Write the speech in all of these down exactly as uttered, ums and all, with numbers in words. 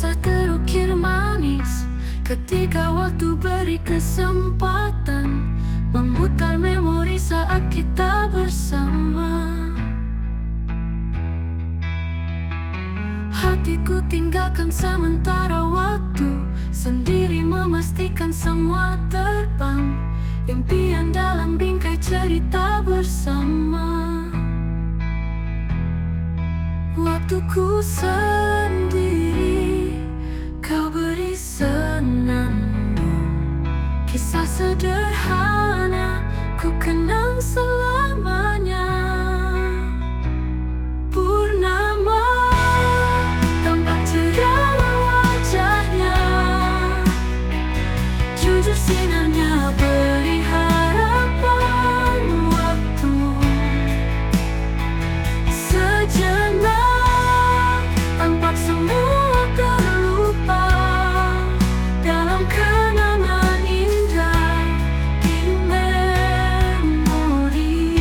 Rasa terukir manis ketika waktu beri kesempatan memutar memori saat kita bersama. Hatiku tinggalkan sementara waktu, sendiri memastikan semua terbang. Impian dalam bingkai cerita bersama. Waktuku sendiri, kau beri senandung. Kisah sederhana, ku kenang selamanya. Purnama, tampak ceria wajahnya. Jujur sinarnya beri harapan waktu. Sejenak tampak semua terlupa dalam kenangan indah di memori.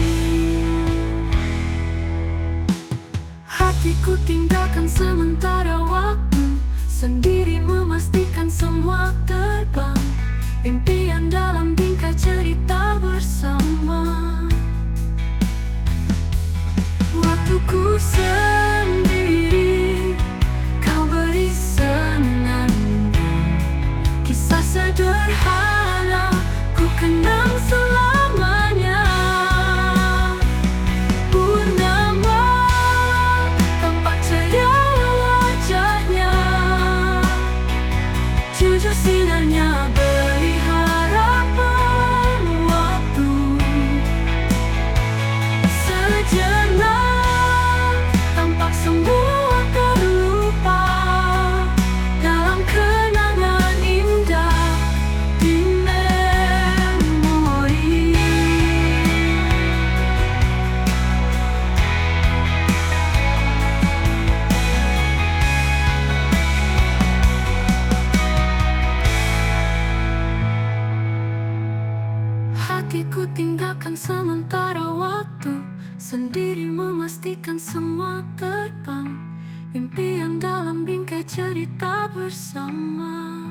Hatiku tinggalkan sementara waktu, sendiri memastikan semua terbang. Impian dalam bingkai cerita bersama. Waktuku sendiri, kau beri senandung. Kisah sederhana, ku kenang selamanya. Purnama, tampak ceria wajahnya. Jujur sinarnya beri harapan waktu. Sejenak tampak semua terlupa dalam kenangan indah di memori. Hatiku tinggalkan sementara waktu, sendiri memastikan semua terbang. Impian dalam bingkai cerita bersama.